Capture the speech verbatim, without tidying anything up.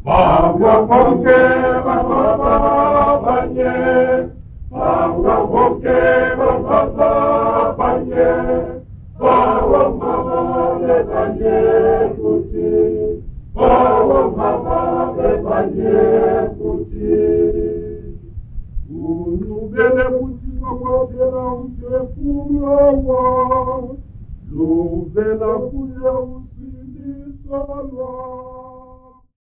Bawa boke, bawa banye, bawa boke, bawa banye, bawa mama le banye kuti, bawa mama le banye kuti. Unu bele kuti bawa bela uje kulowa, lu bela kuya usini salwa.